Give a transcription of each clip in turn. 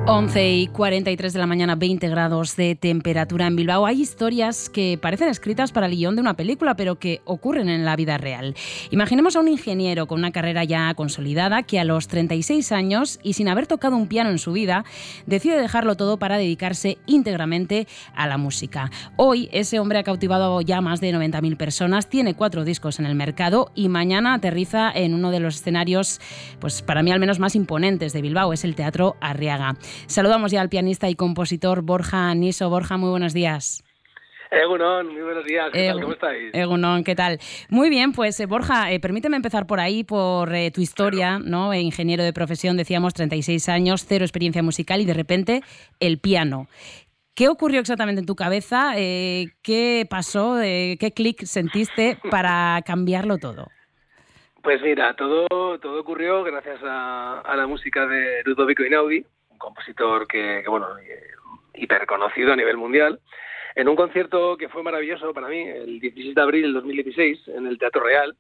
11:43 de la mañana, 20 grados de temperatura en Bilbao. Hay historias que parecen escritas para el guión de una película, pero que ocurren en la vida real. Imaginemos a un ingeniero con una carrera ya consolidada que a los 36 años y sin haber tocado un piano en su vida, decide dejarlo todo para dedicarse íntegramente a la música. Hoy ese hombre ha cautivado ya más de 90.000 personas, tiene 4 discos en el mercado y mañana aterriza en uno de los escenarios, pues para mí al menos más imponentes de Bilbao, es el Teatro Arriaga. Saludamos ya al pianista y compositor Borja Niso. Borja, muy buenos días. Egunon, muy buenos días. ¿Qué tal? ¿Cómo estáis? Egunon, ¿qué tal? Muy bien, pues Borja, permíteme empezar por ahí, por tu historia, ¿no? Ingeniero de profesión, decíamos, 36 años, 0 experiencia musical y de repente el piano. ¿Qué ocurrió exactamente en tu cabeza? ¿Qué pasó? ¿Qué clic sentiste para cambiarlo todo? Pues mira, todo ocurrió gracias a la música de Ludovico Einaudi, un compositor que hiperconocido a nivel mundial, en un concierto que fue maravilloso para mí, el 16 de abril del 2016, en el Teatro Real,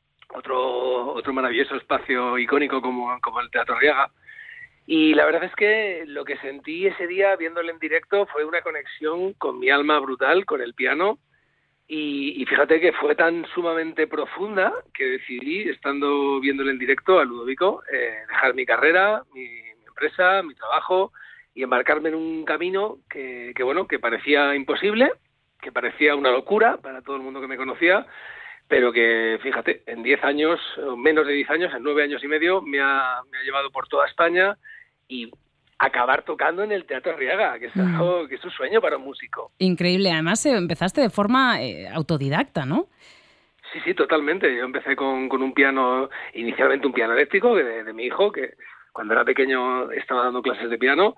otro maravilloso espacio icónico como el Teatro Arriaga. Y la verdad es que lo que sentí ese día viéndolo en directo fue una conexión con mi alma brutal, con el piano. Y fíjate que fue tan sumamente profunda que decidí, estando viéndolo en directo a Ludovico, dejar mi carrera, mi empresa, mi trabajo y embarcarme en un camino que parecía imposible, que parecía una locura para todo el mundo que me conocía, pero que, fíjate, en 10 años, menos de 10 años, en 9 años y medio, me ha llevado por toda España y acabar tocando en el Teatro Arriaga, que es algo, que es un sueño para un músico. Increíble. Además, empezaste de forma autodidacta, ¿no? Sí, totalmente. Yo empecé con un piano, inicialmente un piano eléctrico de mi hijo, que cuando era pequeño estaba dando clases de piano,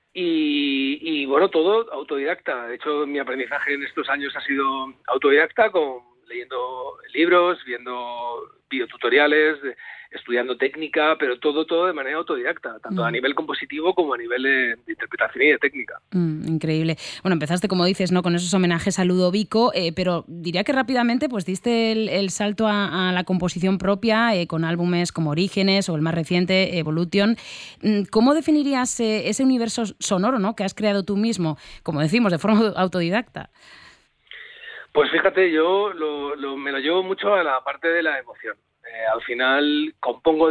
y bueno, todo autodidacta. De hecho, mi aprendizaje en estos años ha sido autodidacta, leyendo libros, viendo videotutoriales, estudiando técnica, pero todo de manera autodidacta, tanto a nivel compositivo como a nivel de interpretación y de técnica. Increíble. Bueno, empezaste, como dices, ¿no?, con esos homenajes a Ludovico, pero diría que rápidamente pues diste el salto a la composición propia, con álbumes como Orígenes o el más reciente, Evolution. ¿Cómo definirías ese universo sonoro, ¿no?, que has creado tú mismo, como decimos, de forma autodidacta? Pues fíjate, yo me lo llevo mucho a la parte de la emoción. Al final compongo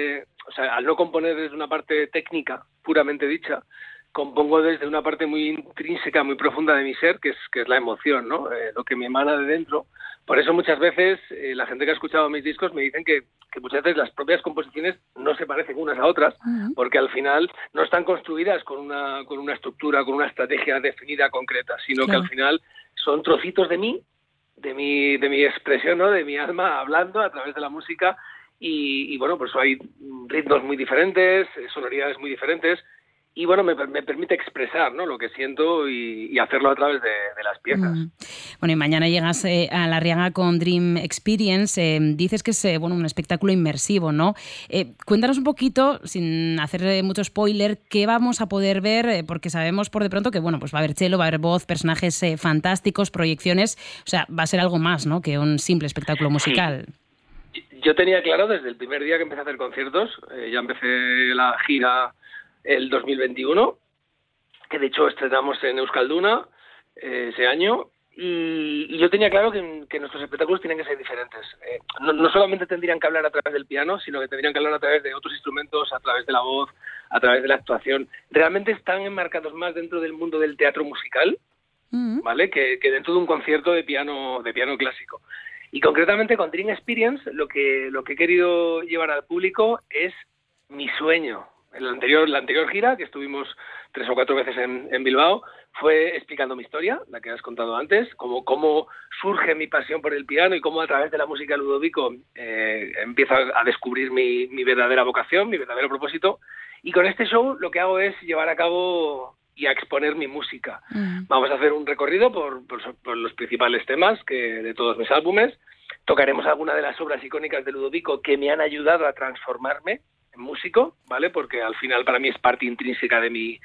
al no componer desde una parte técnica, puramente dicha, compongo desde una parte muy intrínseca, muy profunda de mi ser, que es la emoción, ¿no? Lo que me emana de dentro. Por eso muchas veces la gente que ha escuchado mis discos me dicen que muchas veces las propias composiciones no se parecen unas a otras, porque al final no están construidas con una estructura, con una estrategia definida, concreta, sino que al final son trocitos de mí, de mi expresión, ¿no?, de mi alma hablando a través de la música y bueno, por eso hay ritmos muy diferentes, sonoridades muy diferentes y bueno, me permite expresar, ¿no?, lo que siento y hacerlo a través de las piezas. Bueno, y mañana llegas a La Arriaga con Dream Experience. Dices que es un espectáculo inmersivo, ¿no? Cuéntanos un poquito, sin hacer mucho spoiler, qué vamos a poder ver, porque sabemos por de pronto que pues va a haber cello, va a haber voz, personajes fantásticos, proyecciones. O sea, va a ser algo más, ¿no?, que un simple espectáculo musical. Sí. Yo tenía claro desde el primer día que empecé a hacer conciertos, ya empecé la gira el 2021, que de hecho estrenamos en Euskalduna ese año, y yo tenía claro que nuestros espectáculos tienen que ser diferentes. No solamente tendrían que hablar a través del piano, sino que tendrían que hablar a través de otros instrumentos, a través de la voz, a través de la actuación. Realmente están enmarcados más dentro del mundo del teatro musical, ¿vale?, que dentro de un concierto de piano clásico. Y concretamente con Dream Experience lo que he querido llevar al público es mi sueño. La anterior gira, que estuvimos 3 o 4 veces en Bilbao, fue explicando mi historia, la que has contado antes, cómo surge mi pasión por el piano y cómo a través de la música de Ludovico empiezo a descubrir mi verdadera vocación, mi verdadero propósito. Y con este show lo que hago es llevar a cabo y a exponer mi música. Vamos a hacer un recorrido por los principales temas de todos mis álbumes. Tocaremos algunas de las obras icónicas de Ludovico que me han ayudado a transformarme en músico, ¿vale? Porque al final para mí es parte intrínseca de mí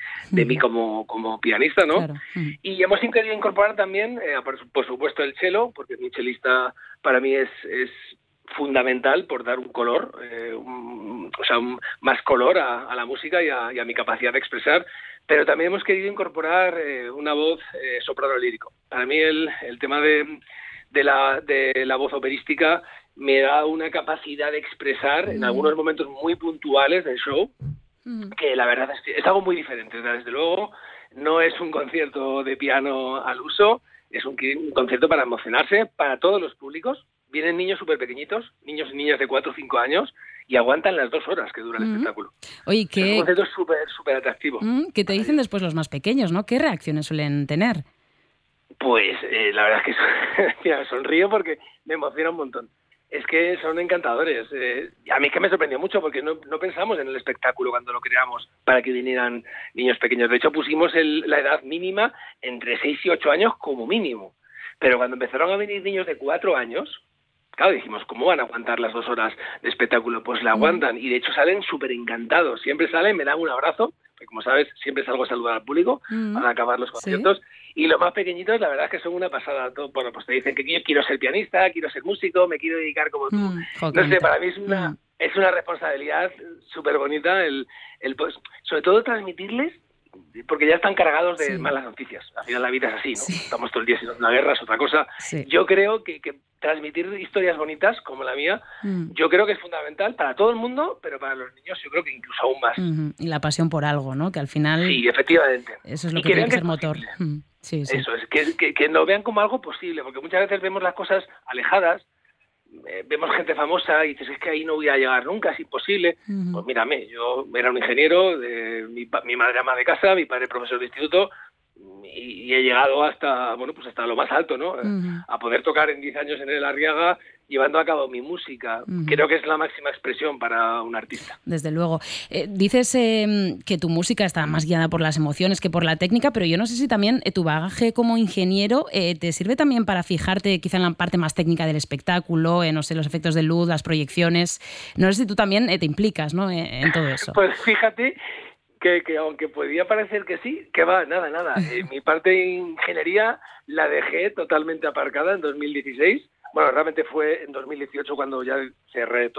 como pianista, ¿no? Claro. Y hemos querido incorporar también, por supuesto, el cello, porque mi chelista para mí es fundamental por dar un color, más color a la música y a mi capacidad de expresar, pero también hemos querido incorporar una voz soprano lírico. Para mí el tema de la voz operística me da una capacidad de expresar en algunos momentos muy puntuales del show, que la verdad es algo muy diferente. Desde luego no es un concierto de piano al uso, es un concierto para emocionarse, para todos los públicos. Vienen niños súper pequeñitos, niños y niñas de 4 o 5 años, y aguantan las 2 horas que dura el espectáculo. Oye, es un concierto súper atractivo. ¿Qué te dicen después los más pequeños, no? ¿Qué reacciones suelen tener? Pues la verdad es que mira, sonrío porque me emociona un montón. Es que son encantadores. A mí es que me sorprendió mucho porque no pensamos en el espectáculo cuando lo creamos para que vinieran niños pequeños. De hecho, pusimos la edad mínima entre 6 y 8 años como mínimo. Pero cuando empezaron a venir niños de 4 años, claro, dijimos, ¿cómo van a aguantar las 2 horas de espectáculo? Pues la aguantan y de hecho salen súper encantados. Siempre salen, me dan un abrazo, porque como sabes, siempre salgo a saludar al público al acabar los conciertos. ¿Sí? Y los más pequeñitos, la verdad es que son una pasada. Bueno, pues te dicen que yo quiero ser pianista, quiero ser músico, me quiero dedicar como tú. No sé, para mí es una responsabilidad súper bonita el pues, sobre todo transmitirles, porque ya están cargados de malas noticias. Al final la vida es así, ¿no? Sí. Estamos todo el día sin una guerra, es otra cosa. Sí. Yo creo que transmitir historias bonitas como la mía, yo creo que es fundamental para todo el mundo, pero para los niños yo creo que incluso aún más. Y la pasión por algo, ¿no? Que al final... Sí, vemos gente famosa y dices, es que ahí no voy a llegar nunca, es imposible. Pues mírame, yo era un ingeniero, mi madre ama de casa, mi padre profesor de instituto, y he llegado hasta lo más alto, ¿no? A poder tocar en 10 años en el Arriaga, llevando a cabo mi música. Creo que es la máxima expresión para un artista. Desde luego. Dices que tu música está más guiada por las emociones que por la técnica, pero yo no sé si también tu bagaje como ingeniero te sirve también para fijarte quizá en la parte más técnica del espectáculo, no sé, los efectos de luz, las proyecciones. No sé si tú también te implicas, ¿no? En todo eso. Pues fíjate que aunque podía parecer que sí, que va, nada. Mi parte de ingeniería la dejé totalmente aparcada en 2016. Bueno, realmente fue en 2018 cuando ya cerré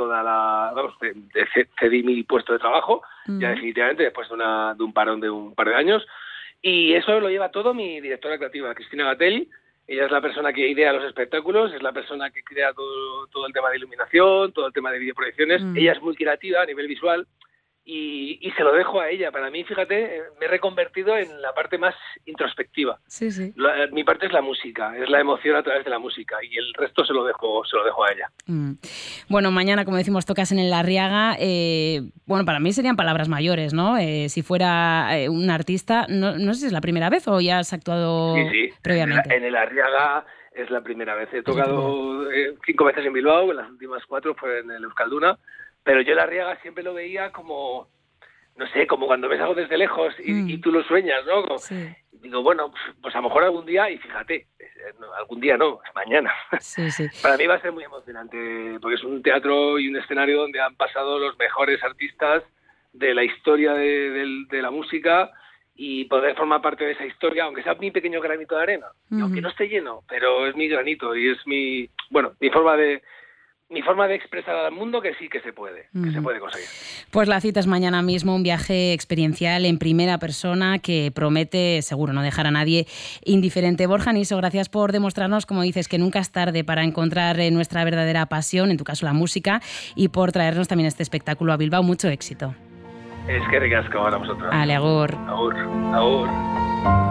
cedí mi puesto de trabajo, ya definitivamente, después de un parón de un par de años. Y eso lo lleva todo mi directora creativa, Cristina Gatelli. Ella es la persona que idea los espectáculos, es la persona que crea todo el tema de iluminación, todo el tema de videoproyecciones. Ella es muy creativa a nivel visual. Y se lo dejo a ella. Para mí, fíjate, me he reconvertido en la parte más introspectiva. Sí. Mi parte es la música, es la emoción a través de la música, y el resto se lo dejo a ella. Bueno, mañana, como decimos, tocas en el Arriaga. Bueno, para mí serían palabras mayores, ¿no? Si fuera un artista, no sé si es la primera vez o ya has actuado previamente. En el Arriaga es la primera vez. He tocado 5 veces en Bilbao, en las últimas 4 fue en el Euskalduna. Pero yo la Arriaga siempre lo veía como, no sé, como cuando ves algo desde lejos y tú lo sueñas, ¿no? Digo, bueno, pues a lo mejor algún día, y fíjate, algún día no, es mañana. Sí. Para mí va a ser muy emocionante, porque es un teatro y un escenario donde han pasado los mejores artistas de la historia de la música, y poder formar parte de esa historia, aunque sea mi pequeño granito de arena, aunque no esté lleno, pero es mi granito y es mi forma de expresar al mundo que sí que se puede conseguir. Pues la cita es mañana mismo, un viaje experiencial en primera persona que promete seguro no dejar a nadie indiferente. Borja Niso, gracias por demostrarnos, como dices, que nunca es tarde para encontrar nuestra verdadera pasión, en tu caso la música, y por traernos también este espectáculo a Bilbao. Mucho éxito. Es que ricasco a vosotros. Ale, agur. Agur.